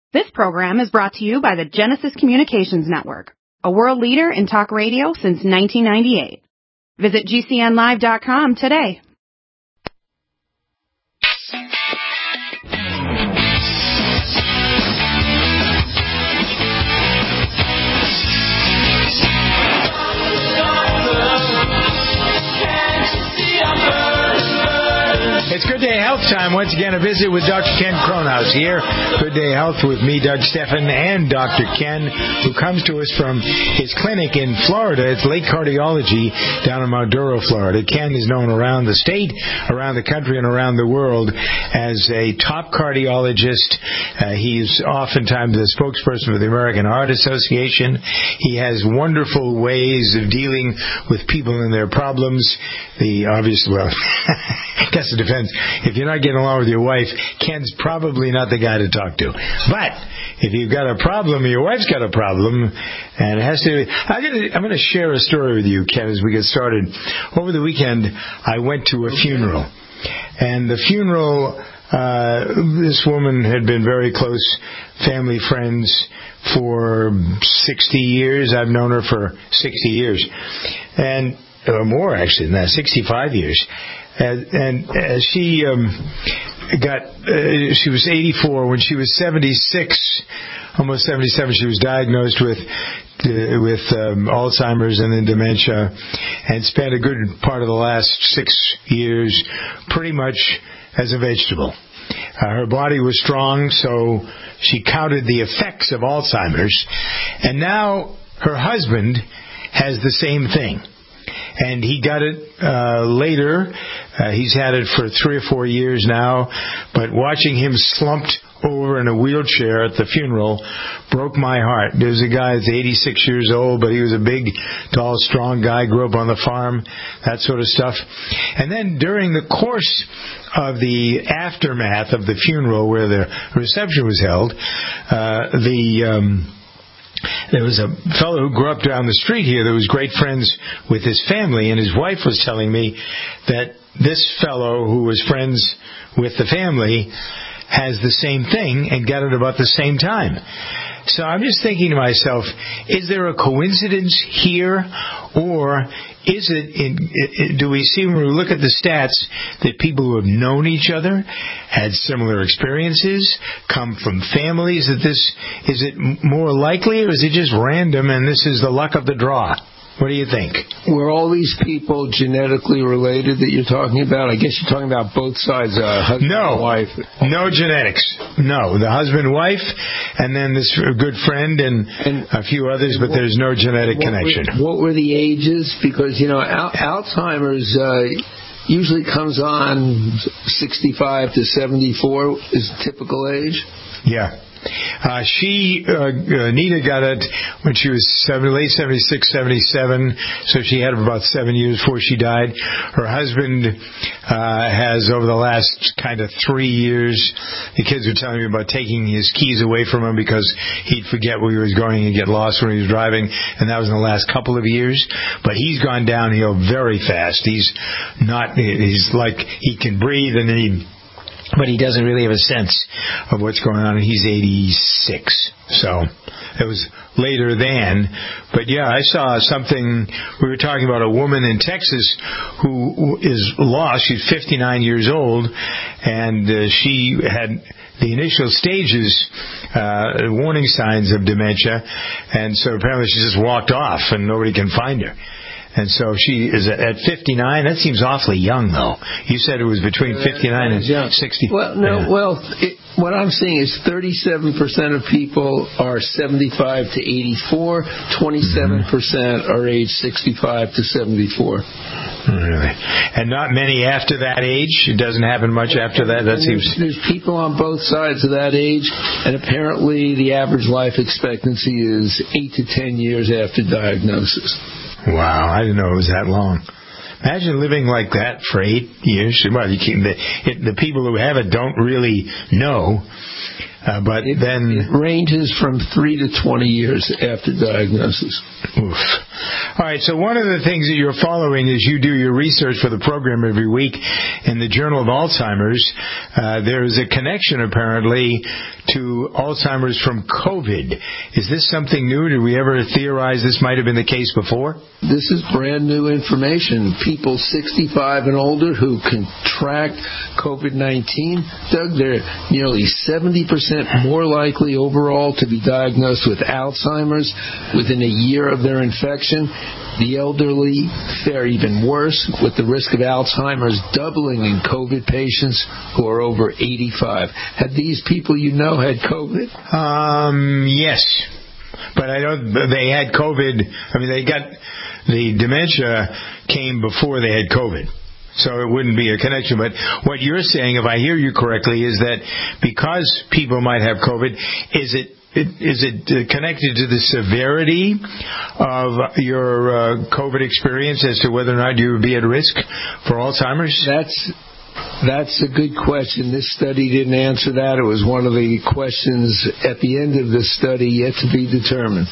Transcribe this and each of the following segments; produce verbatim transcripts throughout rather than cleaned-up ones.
This program is brought to you by the Genesis Communications Network, a world leader in talk radio since nineteen ninety-eight. Visit G C N live dot com today. It's Good Day Health time. Once again, a visit with Doctor Ken Kronhaus here. Good Day Health with me, Doug Stephan, and Doctor Ken, who comes to us from his clinic in Florida. It's Lake Cardiology down in Mount Doro, Florida. Ken is known around the state, around the country, and around the world as a top cardiologist. Uh, he's oftentimes the spokesperson for the American Heart Association. He has wonderful ways of dealing with people and their problems. The obvious, well, I guess it depends. If you're not getting along with your wife, Ken's probably not the guy to talk to. But if you've got a problem, your wife's got a problem, and it has to... I'm going to, I'm going to share a story with you, Ken, as we get started. Over the weekend, I went to a funeral. And the funeral, uh, this woman had been very close family friends for sixty years. I've known her for sixty years. And, or more, actually, than that, sixty-five years. And, and uh, she um, got, uh, she was eighty-four. When she was seventy-six, almost seventy-seven, she was diagnosed with uh, with um, Alzheimer's and then dementia, and spent a good part of the last six years pretty much as a vegetable. Uh, her body was strong, so she counted the effects of Alzheimer's. And now her husband has the same thing. And he got it uh, later. Uh, he's had it for three or four years now. But watching him slumped over in a wheelchair at the funeral broke my heart. There's a guy that's eighty-six years old, but he was a big, tall, strong guy, grew up on the farm, that sort of stuff. And then during the course of the aftermath of the funeral, where the reception was held, uh, the... Um, There was a fellow who grew up down the street here that was great friends with his family, and his wife was telling me that this fellow who was friends with the family has the same thing and got it about the same time. So I'm just thinking to myself, is there a coincidence here, or is it, in, do we see when we look at the stats that people who have known each other, had similar experiences, come from families, that this, is it more likely, or is it just random and this is the luck of the draw? What do you think? Were all these people genetically related that you're talking about? I guess you're talking about both sides, uh, husband no, and wife. No genetics. No, the husband, wife, and then this good friend and, and a few others, but what, there's no genetic what connection. Were, what were the ages? Because, you know, al- Alzheimer's uh, usually comes on sixty-five to seventy-four is typical age. Yeah. Uh, she, uh, Nita got it when she was seven, late seventy-six, seventy-seven, so she had it about seven years before she died. Her husband uh, has, over the last kind of three years, the kids were telling me about taking his keys away from him because he'd forget where he was going and get lost when he was driving, and that was in the last couple of years. But he's gone downhill very fast. He's not, he's like, he can breathe and then he... But he doesn't really have a sense of what's going on, and he's eighty-six. So it was later then. But, yeah, I saw something. We were talking about a woman in Texas who is lost. She's fifty-nine years old, and uh, she had the initial stages, uh, warning signs of dementia, and so apparently she just walked off, and nobody can find her. And so she is at fifty-nine. That seems awfully young, though. You said it was between fifty-nine and sixty. Well, no. Yeah. Well, it, what I'm seeing is thirty-seven percent of people are seventy-five to eighty-four. twenty-seven percent mm-hmm. are age sixty-five to seventy-four. Really? And not many after that age? It doesn't happen much after that? That seems. There's, there's people on both sides of that age, and apparently the average life expectancy is eight to ten years after diagnosis. Wow, I didn't know it was that long. Imagine living like that for eight years. Well, you can, the, it, the people who have it don't really know, uh, but it, then... It ranges from three to twenty years after diagnosis. Oof. All right, so one of the things that you're following is you do your research for the program every week in the Journal of Alzheimer's. Uh, there is a connection, apparently, to Alzheimer's from COVID. Is this something new? Did we ever theorize this might have been the case before? This is brand new information. People sixty-five and older who contract COVID nineteen, Doug, they're nearly seventy percent more likely overall to be diagnosed with Alzheimer's within a year of their infection. The elderly fare even worse, with the risk of Alzheimer's doubling in COVID patients who are over eighty-five. Had these people you know had COVID? Um, yes. But I don't, they had COVID. I mean, they got, the dementia came before they had COVID. So it wouldn't be a connection. But what you're saying, if I hear you correctly, is that because people might have COVID, is it Is it connected to the severity of your uh, COVID experience as to whether or not you would be at risk for Alzheimer's? That's that's a good question. This study didn't answer that. It was one of the questions at the end of the study yet to be determined.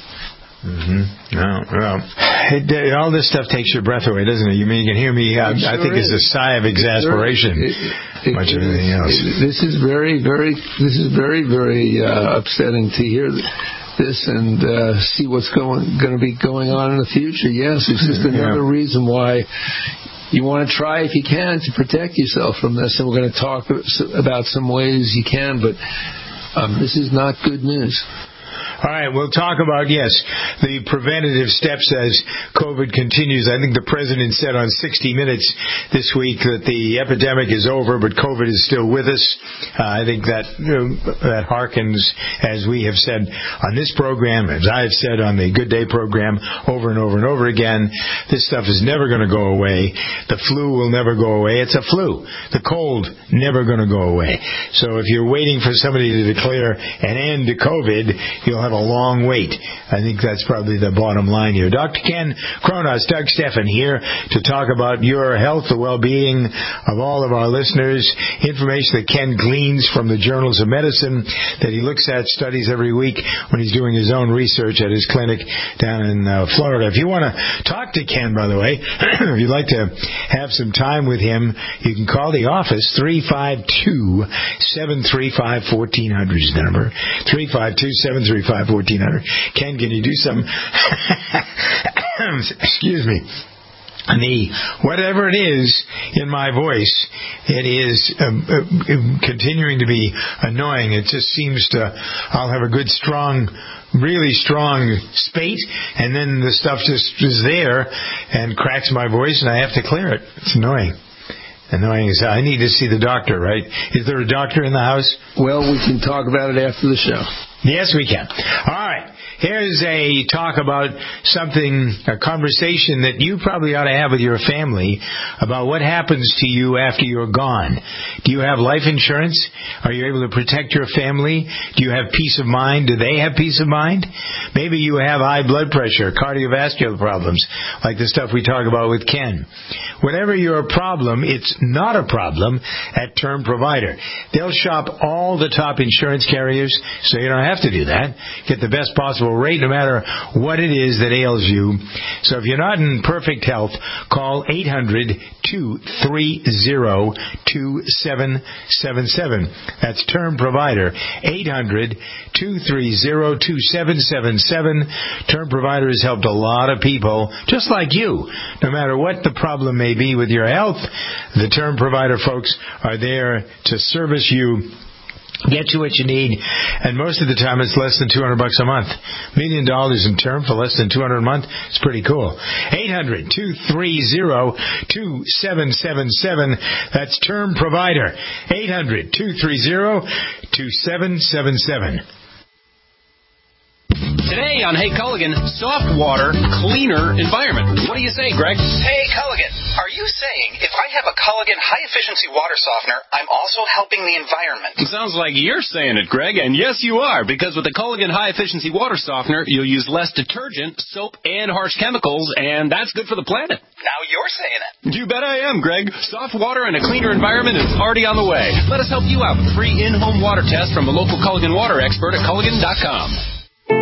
Mm-hmm. Well, well it, it, all this stuff takes your breath away, doesn't it? You mean you can hear me? Uh, sure I think is. It's a sigh of exasperation, it, it, much of anything else. It, this is very, very. This is very, very uh, upsetting to hear this and uh, see what's going going to be going on in the future. Yes, it's just another yeah. reason why you want to try, if you can, to protect yourself from this. And we're going to talk about some ways you can, but um, this is not good news. All right, we'll talk about, yes, the preventative steps as COVID continues. I think the president said on sixty minutes this week that the epidemic is over, but COVID is still with us. Uh, I think that you know, that harkens, as we have said on this program, as I've said on the Good Day program over and over and over again, this stuff is never going to go away. The flu will never go away. It's a flu. The cold, never going to go away. So if you're waiting for somebody to declare an end to COVID, you'll have a long wait. I think that's probably the bottom line here. Doctor Ken Kronos, Doug Stephan here to talk about your health, the well-being of all of our listeners, information that Ken gleans from the journals of medicine that he looks at, studies every week when he's doing his own research at his clinic down in uh, Florida. If you want to talk to Ken, by the way, if you'd like to have some time with him, you can call the office, three five two, seven three five, one four zero zero is the number, three five two, seven three five, fourteen hundred. Ken, can you do some? Excuse me. The whatever it is in my voice, it is um, uh, continuing to be annoying. It just seems to. I'll have a good, strong, really strong spate, and then the stuff just is there and cracks my voice, and I have to clear it. It's annoying. Annoying as I need to see the doctor, right? Is there a doctor in the house? Well, we can talk about it after the show. Yes, we can. All right. Here's a talk about something, a conversation that you probably ought to have with your family about what happens to you after you're gone. Do you have life insurance? Are you able to protect your family? Do you have peace of mind? Do they have peace of mind? Maybe you have high blood pressure, cardiovascular problems, like the stuff we talk about with Ken. Whatever your problem, it's not a problem at Term Provider. They'll shop all the top insurance carriers, so you don't have to do that. Get the best possible rate no matter what it is that ails you. So if you're not in perfect health, call eight hundred, two three zero, two seven seven seven. That's Term Provider, eight hundred, two three zero, two seven seven seven. Term Provider has helped a lot of people, just like you. No matter what the problem may be with your health, the Term Provider folks are there to service you. Get you what you need, and most of the time it's less than two hundred bucks a month. Million dollars in term for less than two hundred a month. It's pretty cool. eight hundred, two three zero, two seven seven seven. That's Term Provider. eight hundred, two three zero, two seven seven seven. Today on Hey Culligan, soft water, cleaner environment. What do you say, Greg? Hey Culligan, are you saying if I have a Culligan high-efficiency water softener, I'm also helping the environment? It sounds like you're saying it, Greg, and yes, you are, because with the Culligan high-efficiency water softener, you'll use less detergent, soap, and harsh chemicals, and that's good for the planet. Now you're saying it. You bet I am, Greg. Soft water and a cleaner environment is already on the way. Let us help you out with a free in-home water test from a local Culligan water expert at Culligan dot com.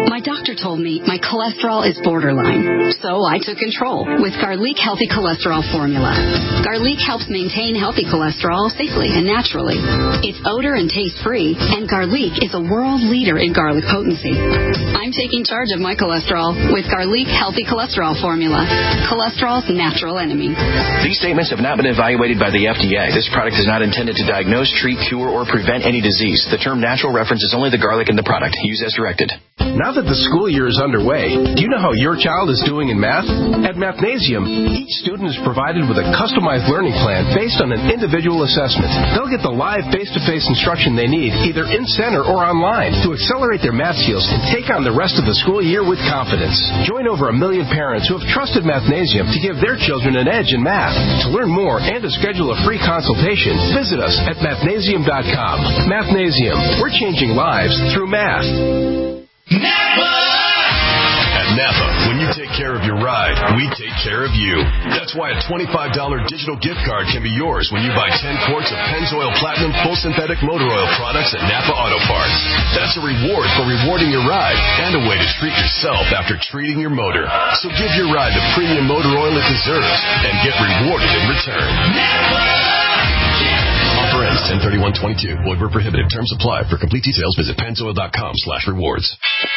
My doctor told me my cholesterol is borderline, so I took control with Garlic Healthy Cholesterol Formula. Garlic helps maintain healthy cholesterol safely and naturally. It's odor and taste-free, and Garlic is a world leader in garlic potency. I'm taking charge of my cholesterol with Garlic Healthy Cholesterol Formula, cholesterol's natural enemy. These statements have not been evaluated by the F D A. This product is not intended to diagnose, treat, cure, or prevent any disease. The term natural references only the garlic in the product. Use as directed. Now that the school year is underway, do you know how your child is doing in math? At Mathnasium, each student is provided with a customized learning plan based on an individual assessment. They'll get the live face-to-face instruction they need, either in center or online, to accelerate their math skills and take on the rest of the school year with confidence. Join over a million parents who have trusted Mathnasium to give their children an edge in math. To learn more and to schedule a free consultation, visit us at mathnasium dot com. Mathnasium, we're changing lives through math. Napa! At Napa, when you take care of your ride, we take care of you. That's why a twenty-five dollars digital gift card can be yours when you buy ten quarts of Pennzoil Platinum Full Synthetic Motor Oil products at Napa Auto Parts. That's a reward for rewarding your ride and a way to treat yourself after treating your motor. So give your ride the premium motor oil it deserves and get rewarded in return. Napa! Offer ends ten thirty-one twenty-two. Void where prohibited. Terms apply. For complete details, visit pennzoil dot com slash rewards.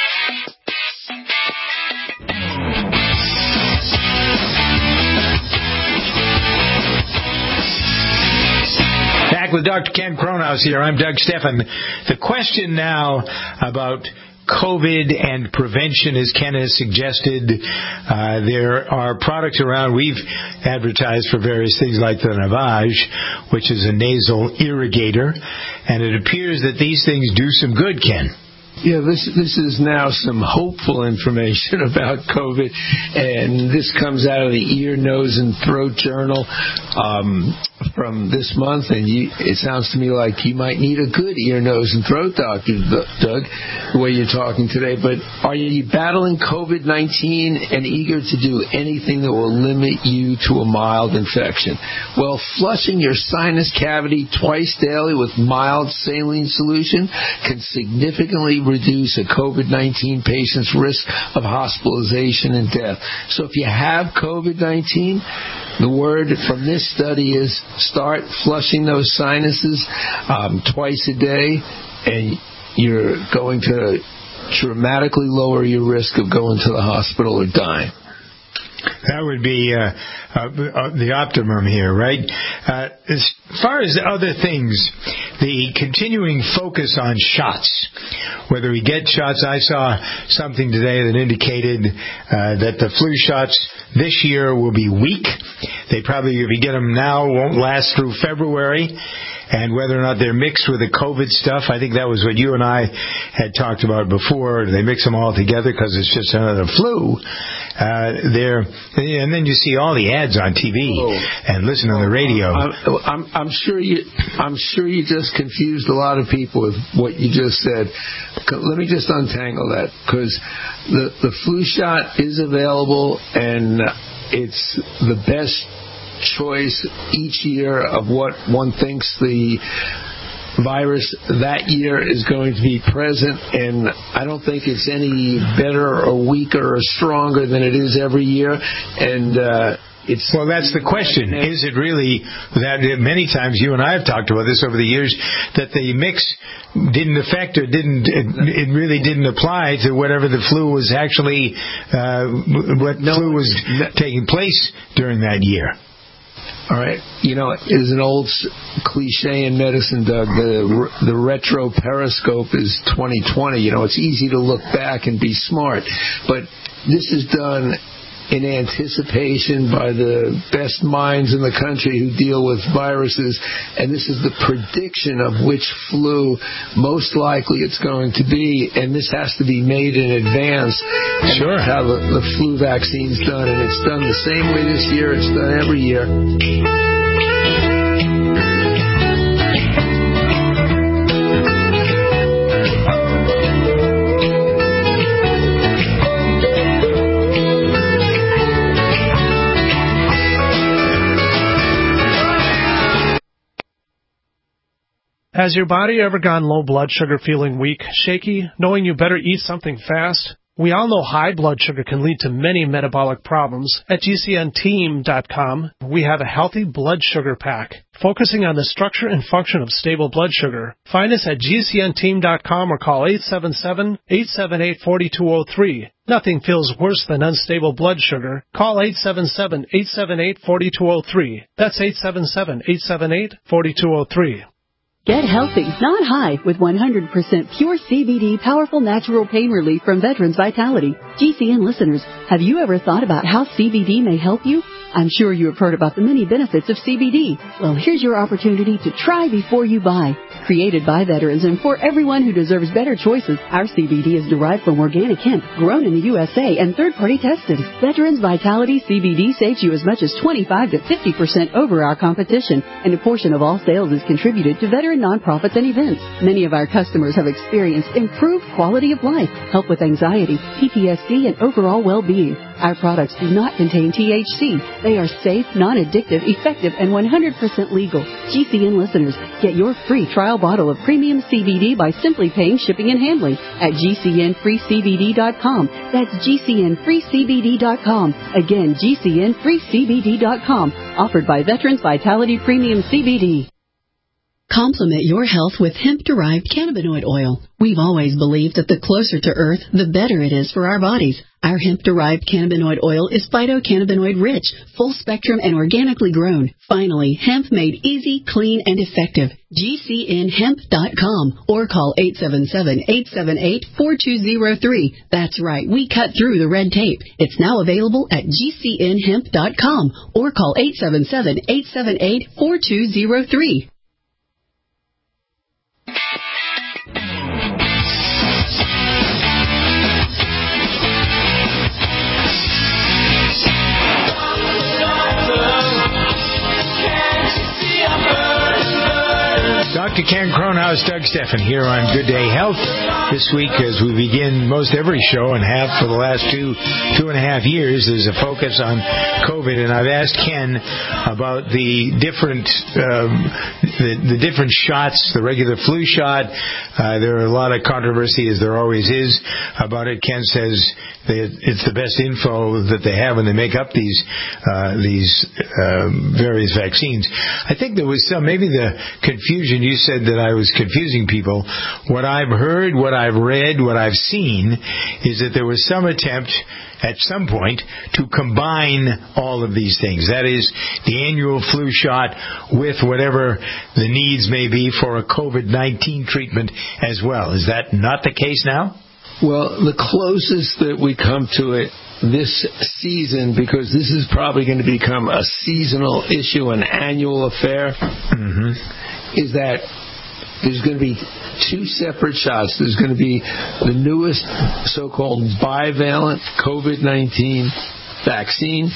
Back with Doctor Ken Cronhaus here. I'm Doug Stephan. The question now about COVID and prevention, as Ken has suggested, uh, there are products around. We've advertised for various things like the Navage, which is a nasal irrigator, and it appears that these things do some good, Ken. Yeah, this this is now some hopeful information about COVID, and this comes out of the Ear, Nose, and Throat Journal um, from this month, and you, it sounds to me like you might need a good ear, nose, and throat doctor, Doug, the way you're talking today. But are you battling COVID nineteen and eager to do anything that will limit you to a mild infection? Well, flushing your sinus cavity twice daily with mild saline solution can significantly reduce a COVID nineteen patient's risk of hospitalization and death. So if you have COVID nineteen, the word from this study is start flushing those sinuses um, twice a day, and you're going to dramatically lower your risk of going to the hospital or dying. That would be uh, uh, the optimum here, right? Uh, as far as other things, the continuing focus on shots, whether we get shots. I saw something today that indicated uh, that the flu shots this year will be weak. They probably, if you get them now, won't last through February. And whether or not they're mixed with the COVID stuff, I think that was what you and I had talked about before. They mix them all together because it's just another flu. Uh, they're, and then you see all the ads on T V oh. and listen on the radio. I'm, I'm, I'm sure you, I'm sure you just confused a lot of people with what you just said. Let me just untangle that, because the the flu shot is available, and it's the best choice each year of what one thinks the virus that year is going to be present, and I don't think it's any better or weaker or stronger than it is every year. And uh, it's well, that's the question. Is it really that many times you and I have talked about this over the years, that the mix didn't affect or didn't it, it really didn't apply to whatever the flu was actually uh, what no, flu was taking place during that year? All right. You know, there's an old cliche in medicine, Doug. The the retro periscope is twenty twenty. You know, it's easy to look back and be smart, but this is done in anticipation by the best minds in the country who deal with viruses, and this is the prediction of which flu most likely it's going to be, and this has to be made in advance. Sure. That's how the, the flu vaccine's done, and it's done the same way this year. It's done every year. Has your body ever gone low blood sugar, feeling weak, shaky, knowing you better eat something fast? We all know high blood sugar can lead to many metabolic problems. At G C N team dot com, we have a healthy blood sugar pack, focusing on the structure and function of stable blood sugar. Find us at G C N team dot com or call eight seven seven, eight seven eight, four two zero three. Nothing feels worse than unstable blood sugar. Call eight seven seven, eight seven eight, four two zero three. That's eight seven seven, eight seven eight, four two zero three. Get healthy, not high, with one hundred percent pure C B D powerful natural pain relief from Veterans Vitality. G C N listeners, have you ever thought about how C B D may help you? I'm sure you have heard about the many benefits of C B D. Well, here's your opportunity to try before you buy. Created by veterans and for everyone who deserves better choices, our C B D is derived from organic hemp, grown in the U S A and third-party tested. Veterans Vitality C B D saves you as much as twenty-five to fifty percent over our competition, and a portion of all sales is contributed to veteran nonprofits and events. Many of our customers have experienced improved quality of life, help with anxiety, P T S D, and overall well-being. Our products do not contain T H C. They are safe, non-addictive, effective, and one hundred percent legal. G C N listeners, get your free trial bottle of premium C B D by simply paying shipping and handling at G C N free C B D dot com. That's G C N free C B D dot com. Again, G C N free C B D dot com. Offered by Veterans Vitality Premium C B D. Complement your health with hemp-derived cannabinoid oil. We've always believed that the closer to Earth, the better it is for our bodies. Our hemp-derived cannabinoid oil is phytocannabinoid-rich, full-spectrum, and organically grown. Finally, hemp made easy, clean, and effective. G C N hemp dot com or call eight seven seven, eight seven eight, four two zero three. That's right, we cut through the red tape. It's now available at G C N hemp dot com or call eight seven seven, eight seven eight, four two zero three. Doctor Ken Cronhaus, Doug Stephan here on Good Day Health. This week, as we begin most every show and have for the last two, two and a half years, there's a focus on COVID. And I've asked Ken about the different, um, the, the different shots, the regular flu shot. Uh, there are a lot of controversy, as there always is, about it. Ken says that it's the best info that they have when they make up these, uh, these, um, various vaccines. I think there was some, maybe the confusion. You said that I was confusing people. What I've heard, what I've read, what I've seen is that there was some attempt at some point to combine all of these things. That is, the annual flu shot with whatever the needs may be for a COVID nineteen treatment as well. Is that not the case now? Well, the closest that we come to it this season, because this is probably going to become a seasonal issue, an annual affair, mm-hmm. is that there's going to be two separate shots. There's going to be the newest so-called bivalent COVID nineteen vaccine,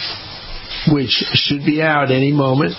which should be out any moment.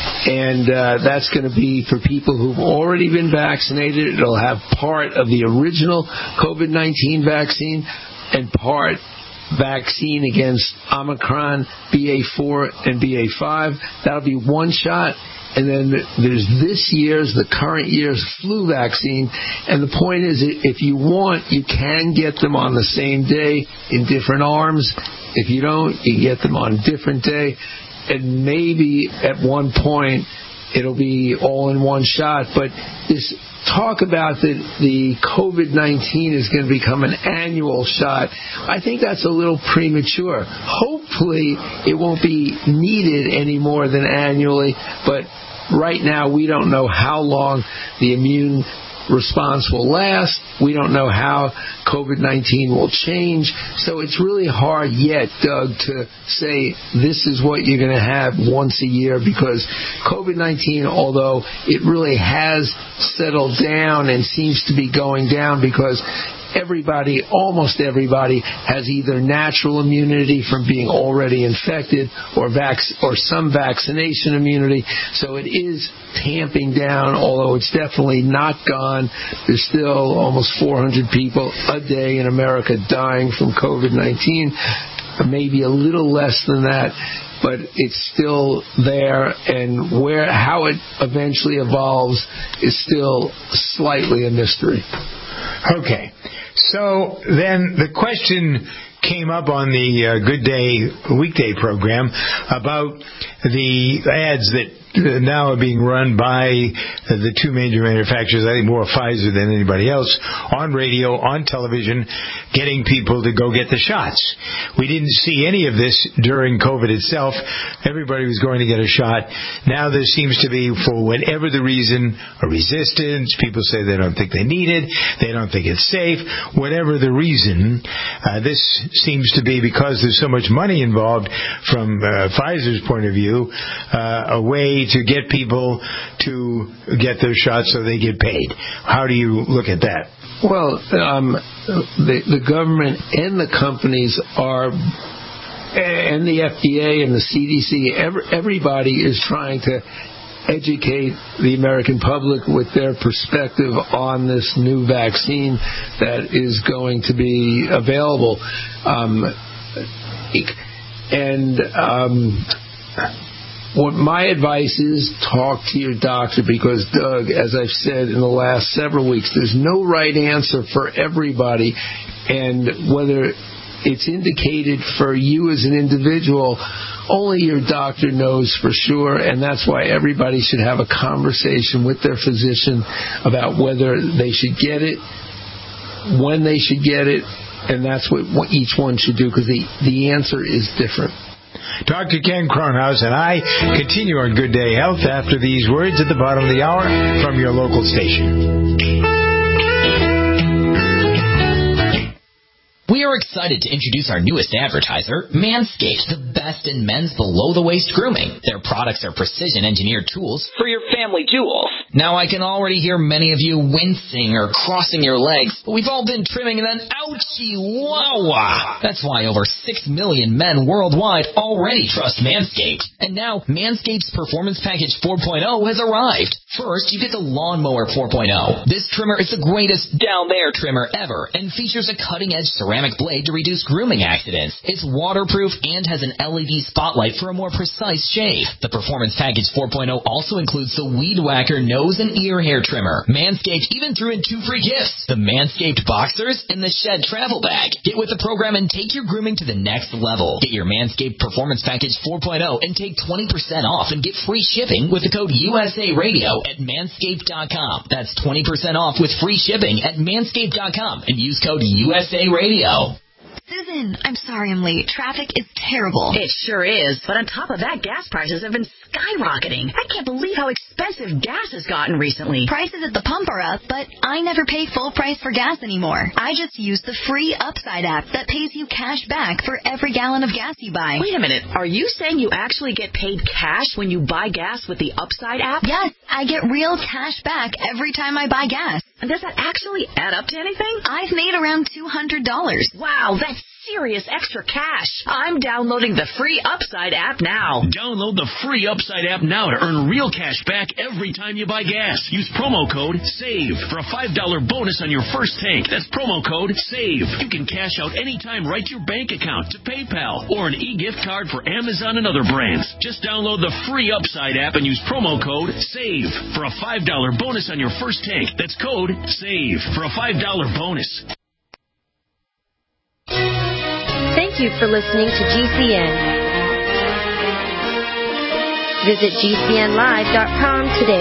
And uh, that's going to be for people who've already been vaccinated. It'll have part of the original COVID nineteen vaccine and part vaccine against Omicron, B A four, and B A five. That'll be one shot. And then there's this year's, the current year's flu vaccine. And the point is, if you want, you can get them on the same day in different arms. If you don't, you get them on a different day. And maybe at one point, it'll be all in one shot. But this talk about that the COVID nineteen is going to become an annual shot, I think that's a little premature. Hopefully, it won't be needed any more than annually, but right now we don't know how long the immune response will last. We don't know how COVID nineteen will change. So it's really hard yet, Doug, to say this is what you're going to have once a year, because COVID nineteen, although it really has settled down and seems to be going down because everybody, almost everybody, has either natural immunity from being already infected or vac- or some vaccination immunity. So it is tamping down, although it's definitely not gone. There's still almost four hundred people a day in America dying from COVID nineteen, maybe a little less than that. But it's still there, and where how it eventually evolves is still slightly a mystery. Okay. So then the question came up on the uh, Good Day weekday program about the ads that uh, now are being run by uh, the two major manufacturers, I think more Pfizer than anybody else, on radio, on television, getting people to go get the shots. We didn't see any of this during COVID itself. Everybody was going to get a shot. Now there seems to be, for whatever the reason, a resistance. People say they don't think they need it. They don't think it's safe. Whatever the reason, uh, this seems to be, because there's so much money involved from uh, Pfizer's point of view, uh, a way to get people to get their shots so they get paid. How do you look at that? Well, um, the, the government and the companies are, and the F D A and the C D C, every, everybody is trying to educate the American public with their perspective on this new vaccine that is going to be available. Um, and um, what my advice is, talk to your doctor, because, Doug, as I've said in the last several weeks, there's no right answer for everybody, and whether it's indicated for you as an individual, only your doctor knows for sure, and that's why everybody should have a conversation with their physician about whether they should get it, when they should get it, and that's what, what each one should do, because the, the answer is different. Doctor Ken Kronhaus and I continue on Good Day Health after these words at the bottom of the hour from your local station. We are excited to introduce our newest advertiser, Manscaped, the best in men's below-the-waist grooming. Their products are precision-engineered tools for your family jewels. Now, I can already hear many of you wincing or crossing your legs, but we've all been trimming and then ouchie, wow! That's why over six million men worldwide already trust Manscaped. And now, Manscaped's Performance Package four point oh has arrived. First, you get the Lawnmower four point oh. This trimmer is the greatest down-there trimmer ever and features a cutting-edge ceramic blade to reduce grooming accidents. It's waterproof and has an L E D spotlight for a more precise shave. The Performance Package four point oh also includes the Weed Whacker nose and ear hair trimmer. Manscaped even threw in two free gifts, the Manscaped Boxers and the Shed Travel Bag. Get with the program and take your grooming to the next level. Get your Manscaped Performance Package four point oh and take twenty percent off and get free shipping with the code U S A Radio at manscaped dot com. That's twenty percent off with free shipping at manscaped dot com and use code U S A Radio. Susan, I'm sorry I'm late. Traffic is terrible. It sure is. But on top of that, gas prices have been skyrocketing. I can't believe how expensive gas has gotten recently. Prices at the pump are up, but I never pay full price for gas anymore. I just use the free Upside app that pays you cash back for every gallon of gas you buy. Wait a minute. Are you saying you actually get paid cash when you buy gas with the Upside app? Yes, I get real cash back every time I buy gas. And does that actually add up to anything? I've made around two hundred dollars. Wow, that's serious extra cash. I'm downloading the free Upside app now. Download the free Upside app now to earn real cash back every time you buy gas. Use promo code SAVE for a five dollars bonus on your first tank. That's promo code SAVE. You can cash out anytime right to your bank account, to PayPal, or an e-gift card for Amazon and other brands. Just download the free Upside app and use promo code SAVE for a five dollars bonus on your first tank. That's code SAVE for a five dollars bonus. Thank you for listening to G C N. Visit G C N live dot com today.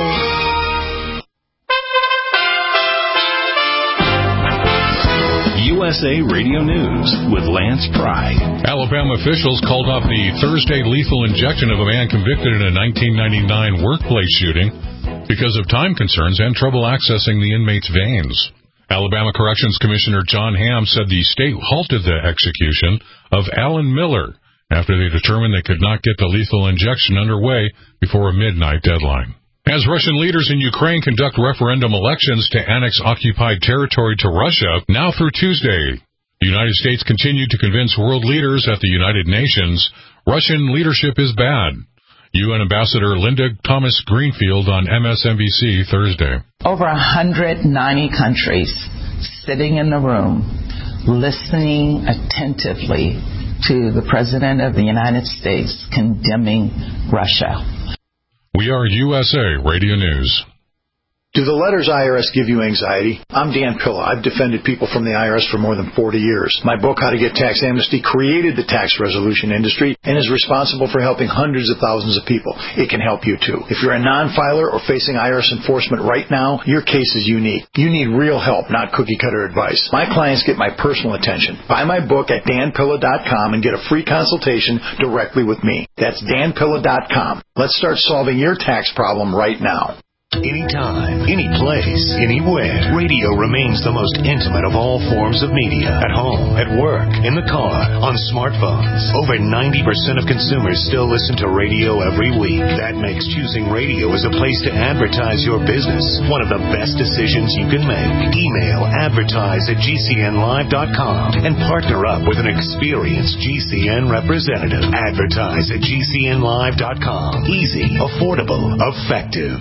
U S A Radio News with Lance Pry. Alabama officials called off the Thursday lethal injection of a man convicted in a nineteen ninety-nine workplace shooting because of time concerns and trouble accessing the inmate's veins. Alabama Corrections Commissioner John Hamm said the state halted the execution of Alan Miller after they determined they could not get the lethal injection underway before a midnight deadline. As Russian leaders in Ukraine conduct referendum elections to annex occupied territory to Russia, now through Tuesday, the United States continued to convince world leaders at the United Nations Russian leadership is bad. U N Ambassador Linda Thomas-Greenfield on M S N B C Thursday. Over one hundred ninety countries sitting in the room, listening attentively to the President of the United States condemning Russia. We are U S A Radio News. Do the letters I R S give you anxiety? I'm Dan Pilla. I've defended people from the I R S for more than forty years. My book, How to Get Tax Amnesty, created the tax resolution industry and is responsible for helping hundreds of thousands of people. It can help you, too. If you're a non-filer or facing I R S enforcement right now, your case is unique. You need real help, not cookie-cutter advice. My clients get my personal attention. Buy my book at dan pilla dot com and get a free consultation directly with me. That's dan pilla dot com. Let's start solving your tax problem right now. Anytime, any place, anywhere, radio remains the most intimate of all forms of media. At home, at work, in the car, on smartphones. Over ninety percent of consumers still listen to radio every week. That makes choosing radio as a place to advertise your business one of the best decisions you can make. Email advertise at g c n live dot com and partner up with an experienced G C N representative. Advertise at g c n live dot com. Easy, affordable, effective.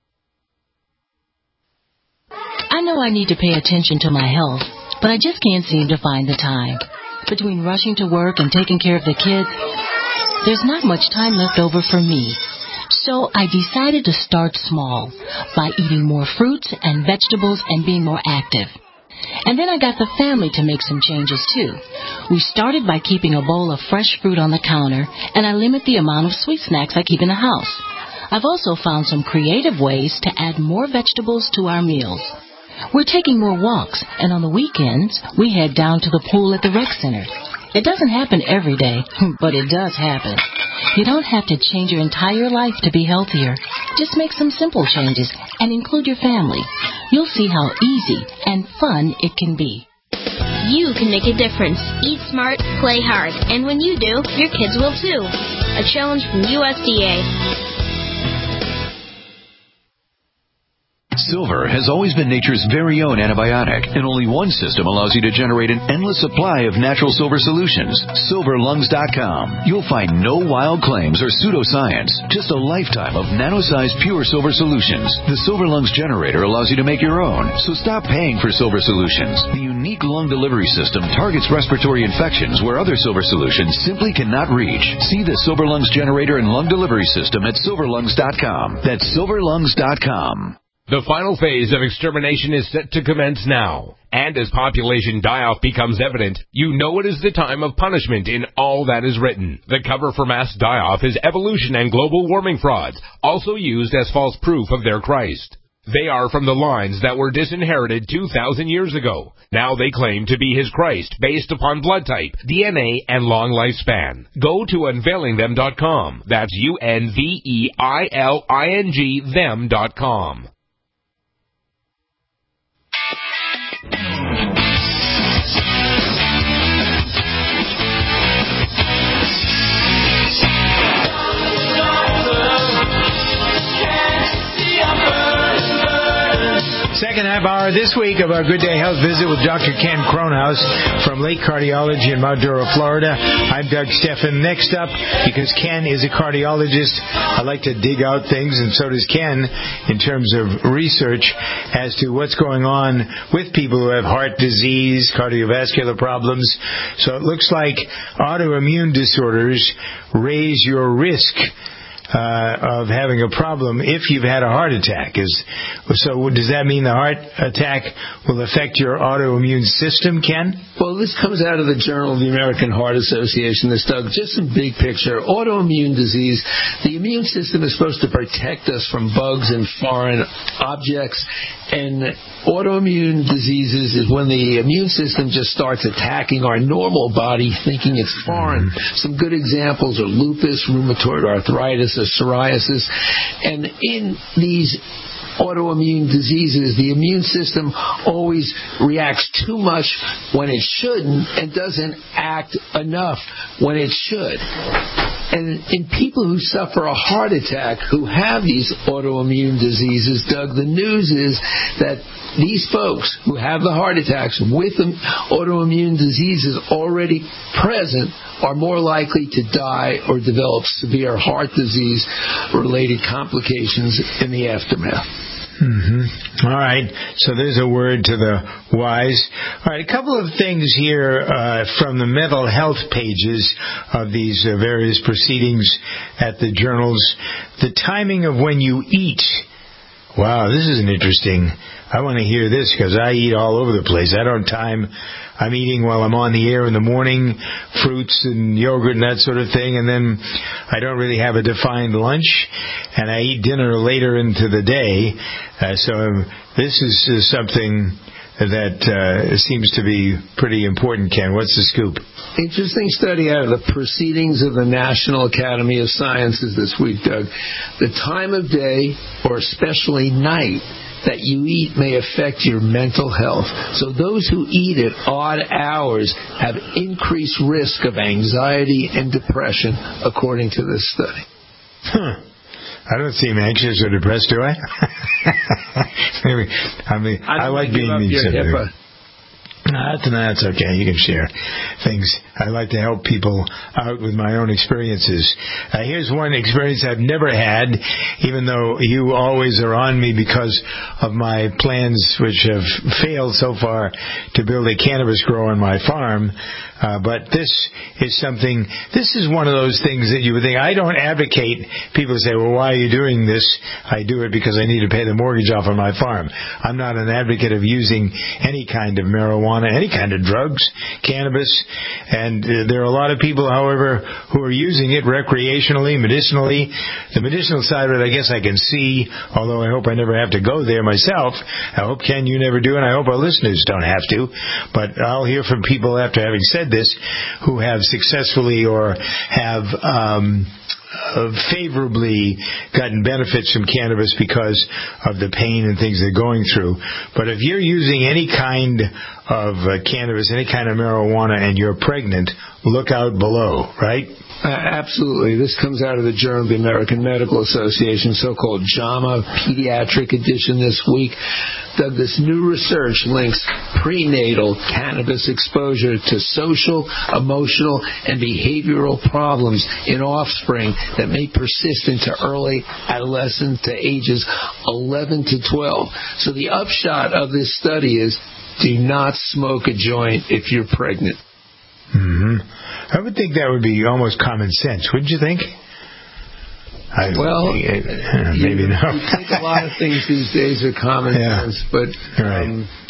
I know I need to pay attention to my health, but I just can't seem to find the time. Between rushing to work and taking care of the kids, there's not much time left over for me. So I decided to start small by eating more fruits and vegetables and being more active. And then I got the family to make some changes too. We started by keeping a bowl of fresh fruit on the counter, and I limit the amount of sweet snacks I keep in the house. I've also found some creative ways to add more vegetables to our meals. We're taking more walks, and on the weekends, we head down to the pool at the rec center. It doesn't happen every day, but it does happen. You don't have to change your entire life to be healthier. Just make some simple changes and include your family. You'll see how easy and fun it can be. You can make a difference. Eat smart, play hard. And when you do, your kids will too. A challenge from U S D A. Silver has always been nature's very own antibiotic, and only one system allows you to generate an endless supply of natural silver solutions. silver lungs dot com. You'll find no wild claims or pseudoscience, just a lifetime of nano-sized pure silver solutions. The Silver Lungs generator allows you to make your own, so stop paying for silver solutions. The unique lung delivery system targets respiratory infections where other silver solutions simply cannot reach. See the Silver Lungs generator and lung delivery system at silver lungs dot com. That's silver lungs dot com. The final phase of extermination is set to commence now. And as population die-off becomes evident, you know it is the time of punishment in all that is written. The cover for mass die-off is evolution and global warming frauds, also used as false proof of their Christ. They are from the lines that were disinherited two thousand years ago. Now they claim to be his Christ based upon blood type, D N A, and long lifespan. Go to unveiling them dot com. That's U N V E I L I N G them dot com. Second half hour this week of our Good Day Health visit with Doctor Ken Kronhaus from Lake Cardiology in Mount Dora, Florida. I'm Doug Steffen. Next up, because Ken is a cardiologist, I like to dig out things, and so does Ken, in terms of research as to what's going on with people who have heart disease, cardiovascular problems. So it looks like autoimmune disorders raise your risk Uh, of having a problem if you've had a heart attack. Is so does that mean the heart attack will affect your autoimmune system, Ken? Well, this comes out of the Journal of the American Heart Association. This, Doug, just some big picture. Autoimmune disease, the immune system is supposed to protect us from bugs and foreign objects, and autoimmune diseases is when the immune system just starts attacking our normal body thinking it's foreign. Some good examples are lupus, rheumatoid arthritis, or psoriasis. And in these autoimmune diseases, the immune system always reacts too much when it shouldn't and doesn't act enough when it should. And in people who suffer a heart attack who have these autoimmune diseases, Doug, the news is that these folks who have the heart attacks with autoimmune diseases already present are more likely to die or develop severe heart disease-related complications in the aftermath. Mm-hmm. All right. So there's a word to the wise. All right. A couple of things here uh, from the mental health pages of these uh, various proceedings at the journals. The timing of when you eat Wow, this is an interesting. I want to hear this because I eat all over the place. I don't time. I'm eating while I'm on the air in the morning, fruits and yogurt and that sort of thing, and then I don't really have a defined lunch, and I eat dinner later into the day. Uh, so um, this is uh, something that uh, seems to be pretty important, Ken. What's the scoop? Interesting study out of the Proceedings of the National Academy of Sciences this week, Doug. The time of day, or especially night, that you eat may affect your mental health. So those who eat at odd hours have increased risk of anxiety and depression, according to this study. Huh. I don't seem anxious or depressed, do I? Maybe. I mean, I, I like being insensitive. That's, that's okay. You can share things. I like to help people out with my own experiences. Uh, here's one experience I've never had, even though you always are on me because of my plans, which have failed so far, to build a cannabis grow on my farm. Uh, but this is something, this is one of those things that you would think, I don't advocate, people say, well, why are you doing this? I do it because I need to pay the mortgage off on my farm. I'm not an advocate of using any kind of marijuana, any kind of drugs, cannabis, and uh, there are a lot of people, however, who are using it recreationally, medicinally. The medicinal side of it, I guess I can see, although I hope I never have to go there myself. I hope, Ken, you never do, and I hope our listeners don't have to. But I'll hear from people after having said this who have successfully or have um, uh, favorably gotten benefits from cannabis because of the pain and things they're going through. But if you're using any kind of uh, cannabis, any kind of marijuana, and you're pregnant, look out below, right? Uh, absolutely. This comes out of the Journal of the American Medical Association, so-called JAMA Pediatric Edition this week. Doug, this new research links prenatal cannabis exposure to social, emotional, and behavioral problems in offspring that may persist into early adolescence to ages eleven to twelve. So the upshot of this study is do not smoke a joint if you're pregnant. Mm-hmm. I would think that would be almost common sense, wouldn't you think? I, well, uh, maybe you, no. you think a lot of things these days are common yeah. sense, but right.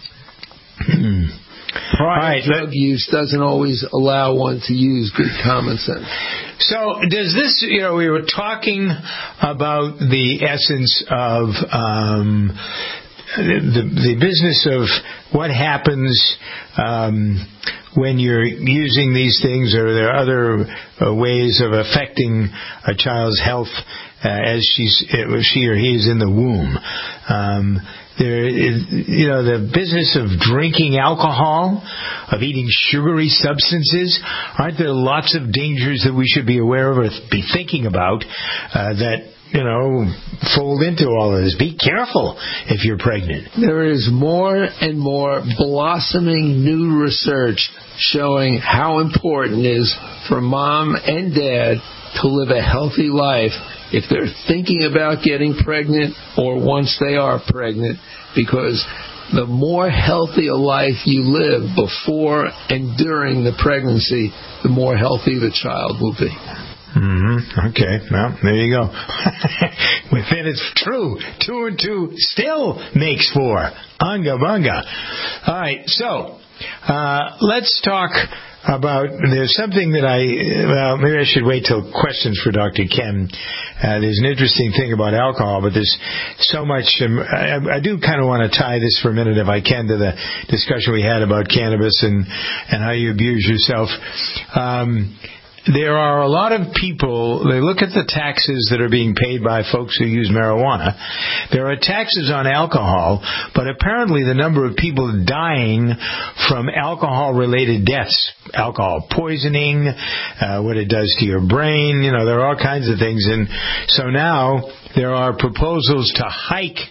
um, prior right, drug but, use doesn't always allow one to use good common sense. So does this, you know, we were talking about the essence of um, the, the business of what happens um, when you're using these things, or there are other uh, ways of affecting a child's health uh, as she's, she or he is in the womb. Um, there is, you know, the business of drinking alcohol, of eating sugary substances. Aren't there lots of dangers that we should be aware of or be thinking about uh, that, you know, fold into all of this? Be careful if you're pregnant. There is more and more blossoming new research showing how important it is for mom and dad to live a healthy life if they're thinking about getting pregnant or once they are pregnant, because the more healthy a life you live before and during the pregnancy, the more healthy the child will be. Mm-hmm. Okay, well, there you go. Within it's true. Two and two still makes four. Unga bunga. All right, so uh, let's talk about, there's something that I, well, maybe I should wait till questions for Doctor Ken. Uh, there's an interesting thing about alcohol, but there's so much, um, I, I do kind of want to tie this for a minute, if I can, to the discussion we had about cannabis and, and how you abuse yourself. Um, There are a lot of people, they look at the taxes that are being paid by folks who use marijuana. There are taxes on alcohol, but apparently the number of people dying from alcohol-related deaths, alcohol poisoning, uh, what it does to your brain, you know, there are all kinds of things. And so now there are proposals to hike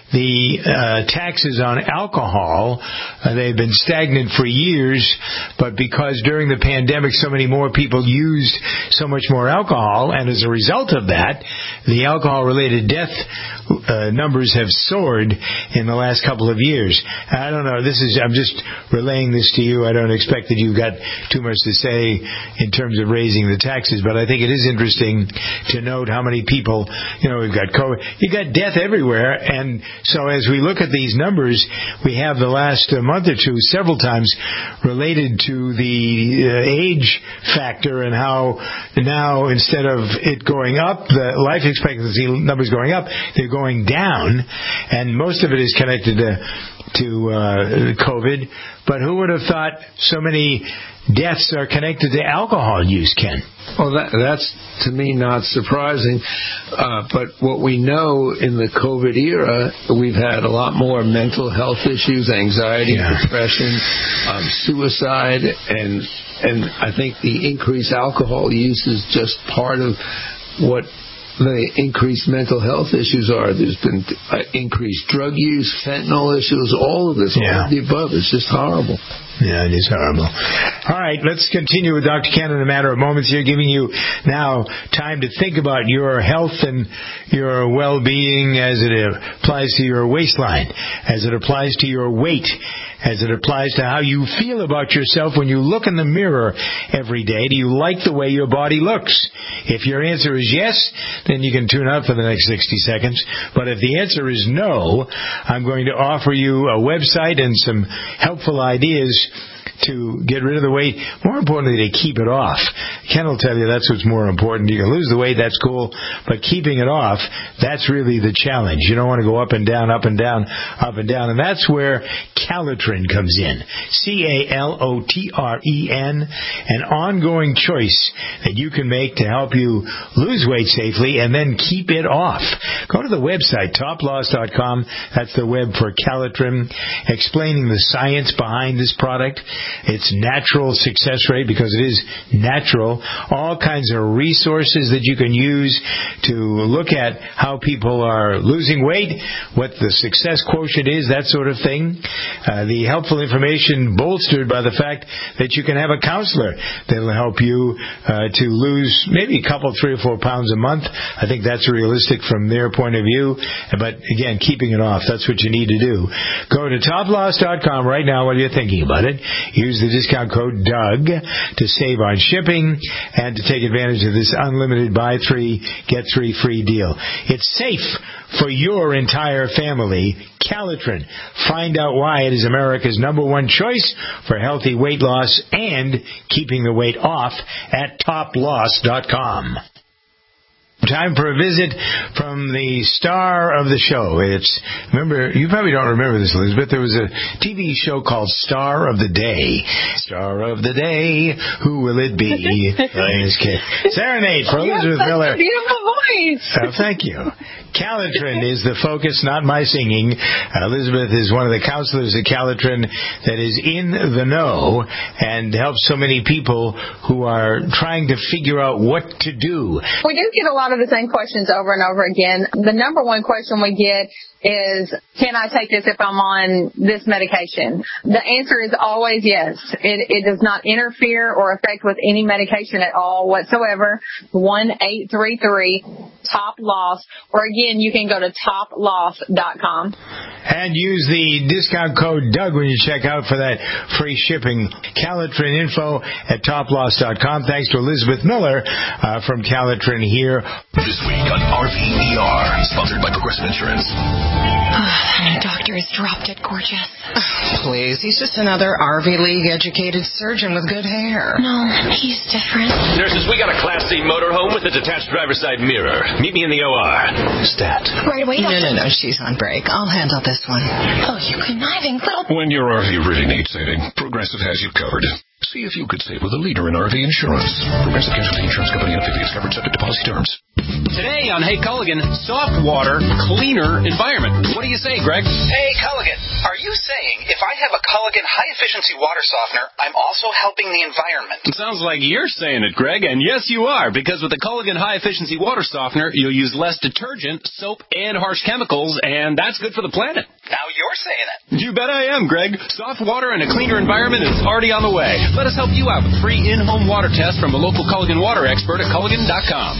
the uh, taxes on alcohol. Uh, they've been stagnant for years, but because during the pandemic so many more people used so much more alcohol, and as a result of that, the alcohol-related death uh, numbers have soared in the last couple of years. I don't know. This is I'm just relaying this to you. I don't expect that you've got too much to say in terms of raising the taxes, but I think it is interesting to note how many people, you know, we've got COVID, you've got death everywhere, and so as we look at these numbers, we have the last uh, month or two several times related to the uh, age factor and how now instead of it going up, the life expectancy numbers going up, they're going down, and most of it is connected to to uh, COVID. But who would have thought so many deaths are connected to alcohol use, Ken? Well, that, that's, to me, not surprising. Uh, but what we know in the COVID era, we've had a lot more mental health issues, anxiety, yeah. depression, um, suicide, and and I think the increased alcohol use is just part of what the increased mental health issues are. There's been uh, increased drug use, fentanyl issues, all of this, yeah. all of the above. It's just horrible. Yeah, it is horrible. All right, let's continue with Doctor Ken in a matter of moments here, giving you now time to think about your health and your well-being as it applies to your waistline, as it applies to your weight, as it applies to how you feel about yourself when you look in the mirror every day. Do you like the way your body looks? If your answer is yes, then you can tune out for the next sixty seconds. But if the answer is no, I'm going to offer you a website and some helpful ideas to get rid of the weight. More importantly, to keep it off. Ken will tell you that's what's more important. You can lose the weight, that's cool, but keeping it off, that's really the challenge. You don't want to go up and down, up and down, up and down, and that's where Calitrin comes in. C A L O T R E N, an ongoing choice that you can make to help you lose weight safely and then keep it off. Go to the website, top loss dot com. That's the web for Calitrin, explaining the science behind this product, its natural success rate, because it is natural, all kinds of resources that you can use to look at how people are losing weight, what the success quotient is, that sort of thing. Uh, the helpful information bolstered by the fact that you can have a counselor that will help you uh, to lose maybe a couple, three or four pounds a month. I think that's realistic from their point of view. But again, keeping it off, that's what you need to do. Go to top loss dot com right now while you're thinking about it. Use the discount code Doug to save on shipping and to take advantage of this unlimited buy three, get three free deal. It's safe for your entire family. Calitrin. Find out why it is America's number one choice for healthy weight loss and keeping the weight off at top loss dot com. Time for a visit from the star of the show. It's, remember, you probably don't remember this, Elizabeth. There was a T V show called Star of the Day. Star of the Day, who will it be? Serenade for Elizabeth you have Miller. Such a beautiful voice. Oh, thank you. Calitrin is the focus, not my singing. Uh, Elizabeth is one of the counselors at Calitrin that is in the know and helps so many people who are trying to figure out what to do. We do get a lot of the same questions over and over again. The number one question we get is, can I take this if I'm on this medication? The answer is always yes. It, it does not interfere or affect with any medication at all whatsoever. one eight three three top loss, or again, you can go to top loss dot com. And use the discount code Doug when you check out for that free shipping. Calitrin info at top loss dot com. Thanks to Elizabeth Miller uh, from Calitrin here. This week on R V E R, sponsored by Progressive Insurance. Oh, the doctor has dropped it, gorgeous. Please, he's just another R V League educated surgeon with good hair. No, he's different. Nurses, we got a Class C motorhome with a detached driver's side mirror. Meet me in the O R. Stat. Right away, doctor. No, no, no, she's on break. I'll handle this one. Oh, you conniving little... When your R V really needs saving, Progressive has you covered. See if you could save with a leader in R V insurance. Progressive Casualty Insurance Company and affiliates covered subject to policy terms. Today on Hey Culligan, soft water, cleaner environment. What do you say, Greg? Hey Culligan, are you saying if I have a Culligan high-efficiency water softener, I'm also helping the environment? It sounds like you're saying it, Greg, and yes, you are, because with the Culligan high-efficiency water softener, you'll use less detergent, soap, and harsh chemicals, and that's good for the planet. Now you're saying it. You bet I am, Greg. Soft water and a cleaner environment is already on the way. Let us help you out with free in-home water test from a local Culligan water expert at Culligan dot com.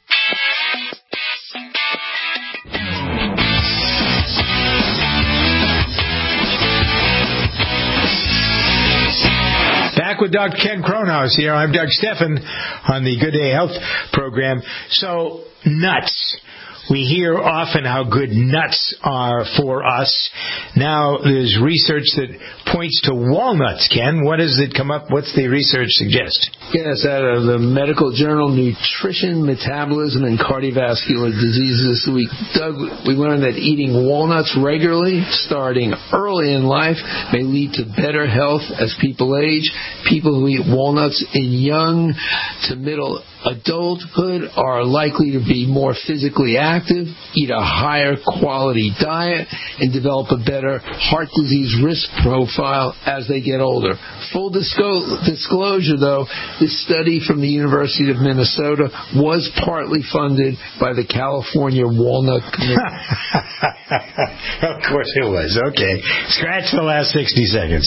Back with Doctor Ken Cronhaus here. I'm Doug Steffen on the Good Day Health program. So, nuts. We hear often how good nuts are for us. Now, there's research that points to walnuts, Ken. What does it come up? What's the research suggest? Yes, out of the medical journal Nutrition, Metabolism, and Cardiovascular Diseases this week. Doug, we learned that eating walnuts regularly, starting early in life, may lead to better health as people age. People who eat walnuts in young to middle adulthood are likely to be more physically active, eat a higher quality diet, and develop a better heart disease risk profile as they get older. Full disco- disclosure, though, this study from the University of Minnesota was partly funded by the California Walnut Committee. Of course it was. Okay. Scratch the last sixty seconds.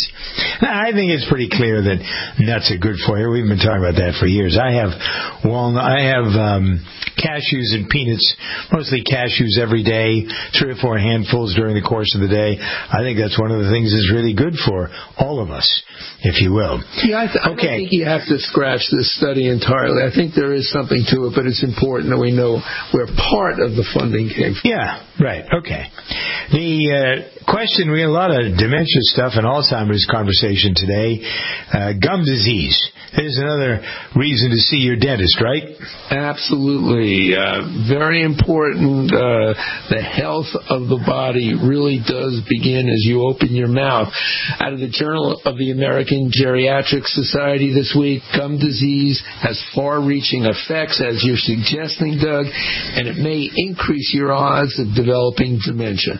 I think it's pretty clear that nuts are good for you. We've been talking about that for years. I have walnut. I have um, cashews and peanuts, mostly cashews every day, three or four handfuls during the course of the day. I think that's one of the things that's really good for all of us, if you will. Yeah, I, th- okay. I don't think you have to scratch this study entirely. I think there is something to it, but it's important that we know where part of the funding came from. Yeah, right. Okay. The uh, question, we had a lot of dementia stuff and Alzheimer's conversation today. Uh, gum disease. There's another reason to see your dentist, right? Absolutely. Uh, very important. Uh, the health of the body really does begin as you open your mouth. Out of the Journal of the American Geriatric Society this week, gum disease has far-reaching effects, as you're suggesting, Doug, and it may increase your odds of developing dementia.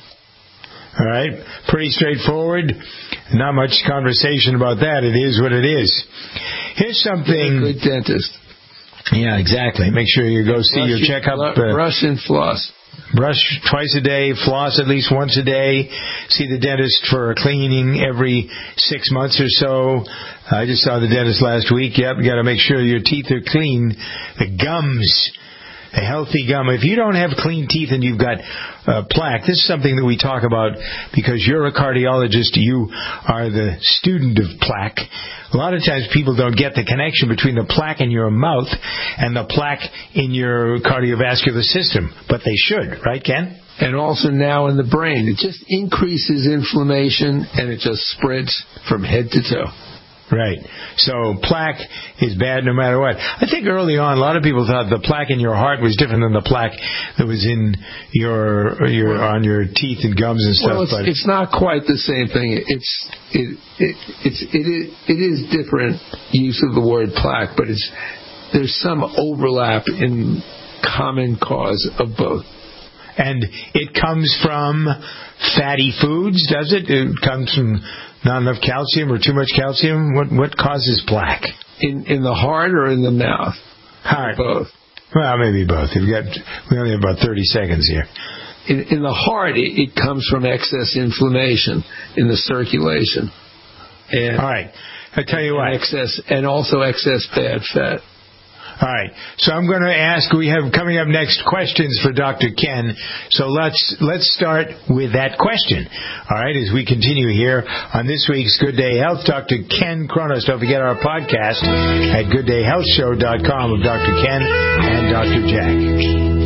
All right. Pretty straightforward. Not much conversation about that. It is what it is. Here's something. Good dentist. Yeah, exactly. Make sure you go see brush your checkup. Uh, brush and floss. Brush twice a day, floss at least once a day. See the dentist for a cleaning every six months or so. I just saw the dentist last week. Yep, you got to make sure your teeth are clean. The gums. A healthy gum. If you don't have clean teeth and you've got uh, plaque, this is something that we talk about because you're a cardiologist. You are the student of plaque. A lot of times people don't get the connection between the plaque in your mouth and the plaque in your cardiovascular system, but they should, right, Ken? And also now in the brain. It just increases inflammation and it just spreads from head to toe. Right. So plaque is bad no matter what. I think early on, a lot of people thought the plaque in your heart was different than the plaque that was in your your on your teeth and gums and stuff. Well, it's, but it's not quite the same thing. It's it, it it's it is it is different use of the word plaque, but it's there's some overlap in common cause of both. And it comes from fatty foods, does it? It comes from not enough calcium or too much calcium? What what causes plaque? In in the heart or in the mouth? Heart. Both. Well, maybe both. We've got we only have about thirty seconds here. In in the heart, it, it comes from excess inflammation in the circulation. And all right. I tell you what. Excess and also excess bad fat. All right. So I'm going to ask, we have coming up next questions for Doctor Ken. So let's let's start with that question. All right, as we continue here on this week's Good Day Health, Doctor Ken Cronhaus. Don't forget our podcast at good day health show dot com of Doctor Ken and Doctor Jack.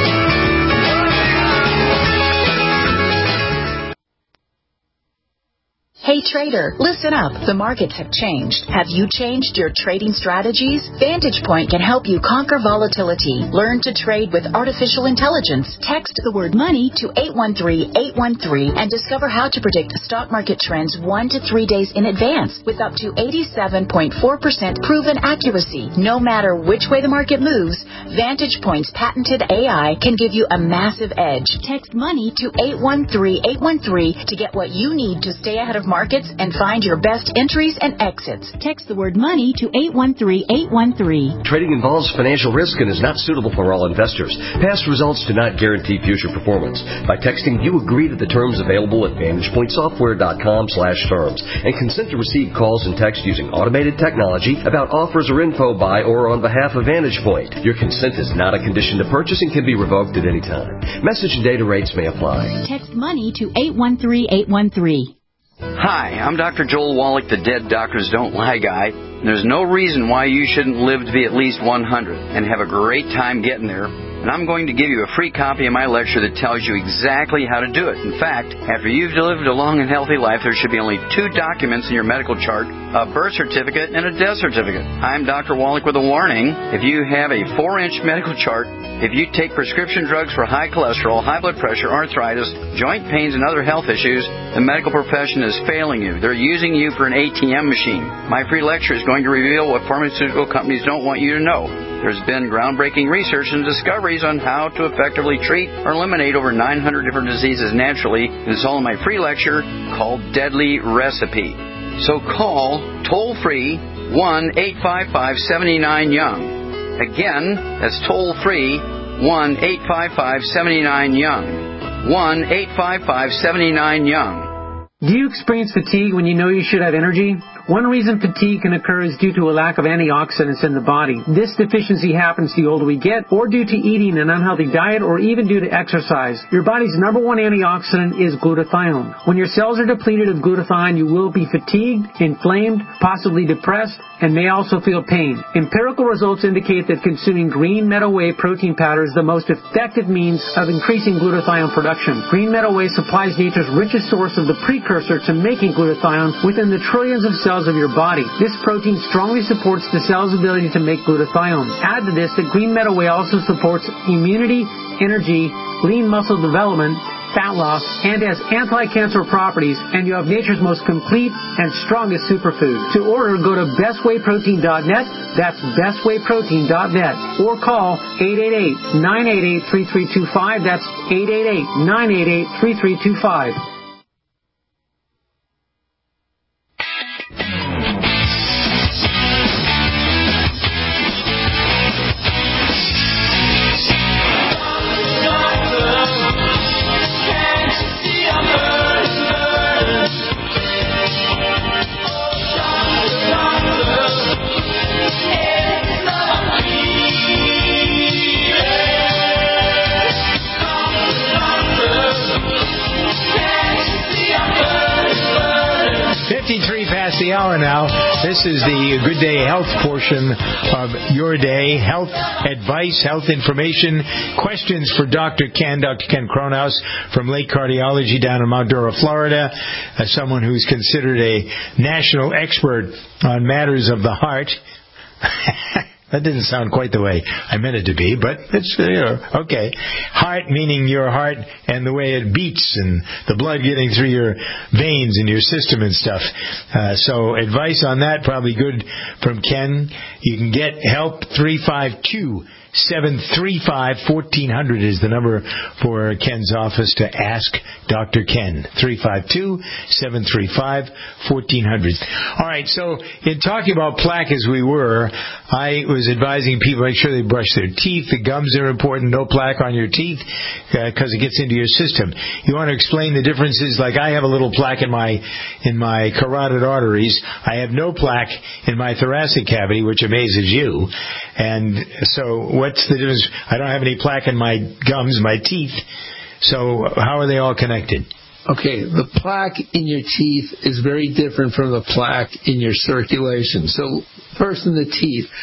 Hey trader, listen up. The markets have changed. Have you changed your trading strategies? Vantage Point can help you conquer volatility. Learn to trade with artificial intelligence. Text the word money to eight one three, eight one three and discover how to predict stock market trends one to three days in advance with up to eighty-seven point four percent proven accuracy. No matter which way the market moves, Vantage Point's patented A I can give you a massive edge. Text money to eight one three, eight one three to get what you need to stay ahead of markets and find your best entries and exits. Text the word money to eight one three, eight one three. Trading involves financial risk and is not suitable for all investors. Past results do not guarantee future performance. By texting, you agree to the terms available at vantage point software dot com slash terms and consent to receive calls and text using automated technology about offers or info by or on behalf of Vantage Point. Your consent is not a condition to purchase and can be revoked at any time. Message and data rates may apply. Text money to eight one three, eight one three. Hi, I'm Doctor Joel Wallach, the Dead Doctors Don't Lie guy. There's no reason why you shouldn't live to be at least one hundred and have a great time getting there. And I'm going to give you a free copy of my lecture that tells you exactly how to do it. In fact, after you've lived a long and healthy life, there should be only two documents in your medical chart, a birth certificate and a death certificate. I'm Doctor Wallach with a warning. If you have a four-inch medical chart, if you take prescription drugs for high cholesterol, high blood pressure, arthritis, joint pains, and other health issues, the medical profession is failing you. They're using you for an A T M machine. My free lecture is going to reveal what pharmaceutical companies don't want you to know. There's been groundbreaking research and discoveries on how to effectively treat or eliminate over nine hundred different diseases naturally. It's all in my free lecture called Deadly Recipe. So call toll-free one eight five five, seven nine, young. Again, that's toll-free one eight five five, seven nine, young. one eight five five, seven nine, young. Do you experience fatigue when you know you should have energy? One reason fatigue can occur is due to a lack of antioxidants in the body. This deficiency happens the older we get, or due to eating an unhealthy diet, or even due to exercise. Your body's number one antioxidant is glutathione. When your cells are depleted of glutathione, you will be fatigued, inflamed, possibly depressed, and may also feel pain. Empirical results indicate that consuming green meadow whey protein powder is the most effective means of increasing glutathione production. Green meadow whey supplies nature's richest source of the precursor to making glutathione within the trillions of cells of your body. This protein strongly supports the cell's ability to make glutathione. Add to this that green meadow whey also supports immunity, energy, lean muscle development, fat loss, and has anti-cancer properties, and you have nature's most complete and strongest superfood. To order, go to best whey protein dot net, that's best whey protein dot net, or call eight eight eight, nine eight eight, three three two five, that's eight eight eight, nine eight eight, three three two five. The hour now. This is the Good Day Health portion of your day. Health advice, health information, questions for Doctor Ken, Doctor Ken Kronhaus from Lake Cardiology down in Mount Dora, Florida, as someone who's considered a national expert on matters of the heart. That didn't sound quite the way I meant it to be, but it's, you know, okay. Heart meaning your heart and the way it beats and the blood getting through your veins and your system and stuff. Uh, so advice on that, probably good from Ken. You can get help, three five two, seven three five, one four zero zero is the number for Ken's office to ask Doctor Ken. three five two, seven three five, one four zero zero. All right, so in talking about plaque as we were, I was advising people make sure they brush their teeth. The gums are important. No plaque on your teeth because uh, it gets into your system. You want to explain the differences? Like I have a little plaque in my in my carotid arteries. I have no plaque in my thoracic cavity, which amazes you. And so what's the difference? I don't have any plaque in my gums, my teeth. So how are they all connected? Okay, the plaque in your teeth is very different from the plaque in your circulation. So first in the teeth,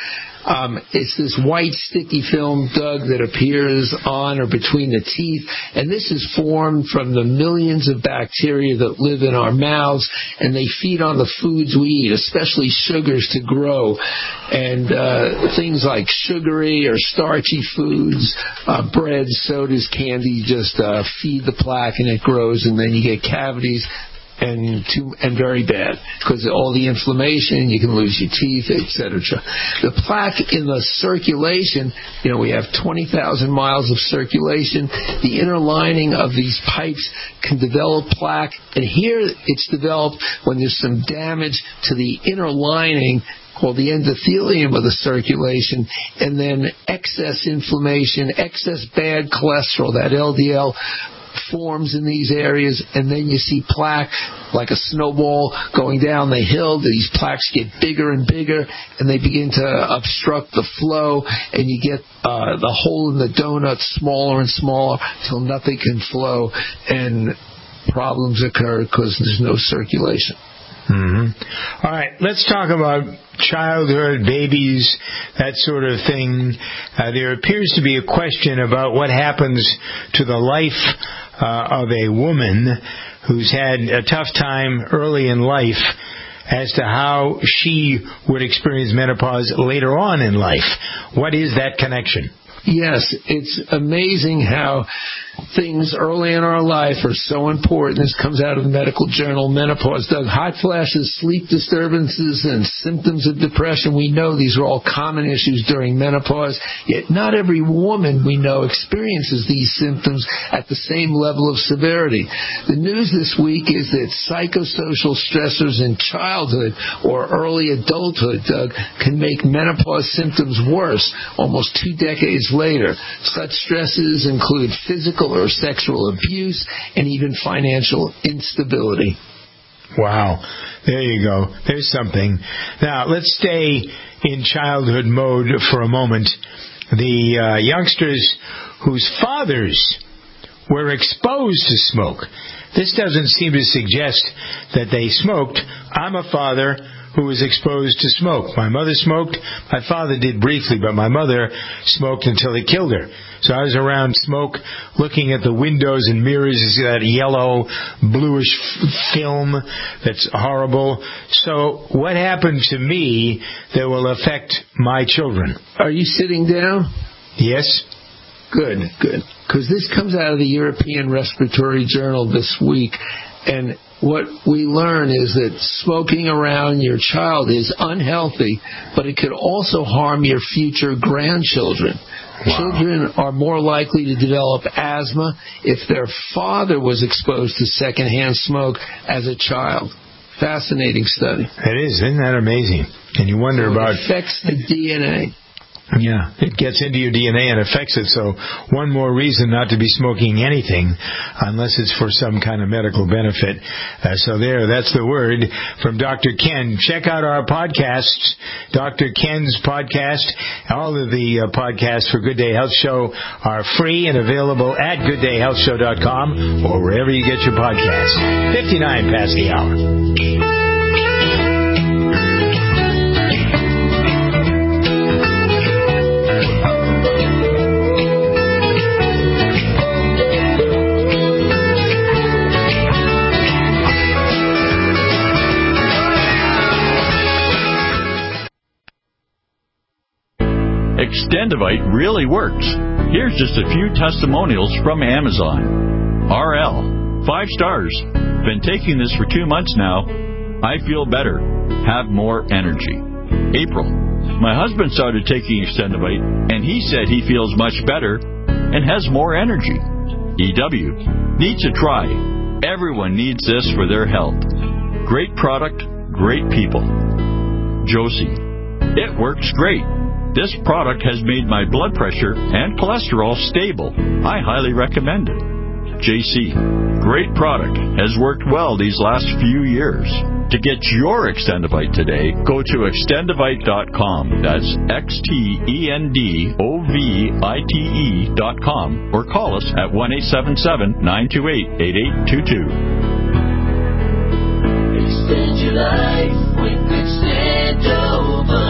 Um, it's this white sticky film, Doug, that appears on or between the teeth, and this is formed from the millions of bacteria that live in our mouths, and they feed on the foods we eat, especially sugars, to grow. And uh, things like sugary or starchy foods, uh, breads, sodas, candy, just uh, feed the plaque, and it grows, and then you get cavities. And too, and very bad, because of all the inflammation, you can lose your teeth, et cetera. The plaque in the circulation, you know, we have twenty thousand miles of circulation. The inner lining of these pipes can develop plaque, and here it's developed when there's some damage to the inner lining, called the endothelium of the circulation, and then excess inflammation, excess bad cholesterol, that L D L, forms in these areas, and then you see plaque like a snowball going down the hill. These plaques get bigger and bigger, and they begin to obstruct the flow, and you get uh, the hole in the donut smaller and smaller till nothing can flow, and problems occur because there's no circulation. Mm-hmm. All right, let's talk about childhood, babies, that sort of thing. Uh, there appears to be a question about what happens to the life uh, of a woman who's had a tough time early in life as to how she would experience menopause later on in life. What is that connection? Yes, it's amazing how things early in our life are so important. This comes out of the medical journal Menopause. Doug, hot flashes, sleep disturbances, and symptoms of depression. We know these are all common issues during menopause, yet not every woman we know experiences these symptoms at the same level of severity. The news this week is that psychosocial stressors in childhood or early adulthood, Doug, can make menopause symptoms worse almost two decades later. Such stresses include physical or sexual abuse and even financial instability. Wow. There you go. There's something. Now, let's stay in childhood mode for a moment. The uh, youngsters whose fathers were exposed to smoke. This doesn't seem to suggest that they smoked. I'm a father who was exposed to smoke. My mother smoked. My father did briefly, but my mother smoked until it killed her. So I was around smoke, looking at the windows and mirrors, you see that yellow, bluish f- film that's horrible. So what happened to me that will affect my children? Are you sitting down? Yes. Good, good. Because this comes out of the European Respiratory Journal this week, and what we learn is that smoking around your child is unhealthy, but it could also harm your future grandchildren. Wow. Children are more likely to develop asthma if their father was exposed to secondhand smoke as a child. Fascinating study. It is. Isn't that amazing? And you wonder so about... It affects the D N A. Yeah, it gets into your D N A and affects it. So one more reason not to be smoking anything unless it's for some kind of medical benefit. Uh, so there, that's the word from Doctor Ken. Check out our podcasts, Doctor Ken's podcast. All of the uh, podcasts for Good Day Health Show are free and available at good day health show dot com or wherever you get your podcasts. fifty-nine past the hour. Extendivite really works. Here's just a few testimonials from Amazon. R L, five stars. Been taking this for two months now. I feel better. Have more energy. April, my husband started taking Extendivite, and he said he feels much better and has more energy. E W, needs to try. Everyone needs this for their health. Great product, great people. Josie, it works great. This product has made my blood pressure and cholesterol stable. I highly recommend it. J C, great product. Has worked well these last few years. To get your Extendivite today, go to extendivite dot com. That's X T E N D O V I T E dot com. Or call us at one eight seven seven, nine two eight, eight eight two two. Extend your life with Extendovite.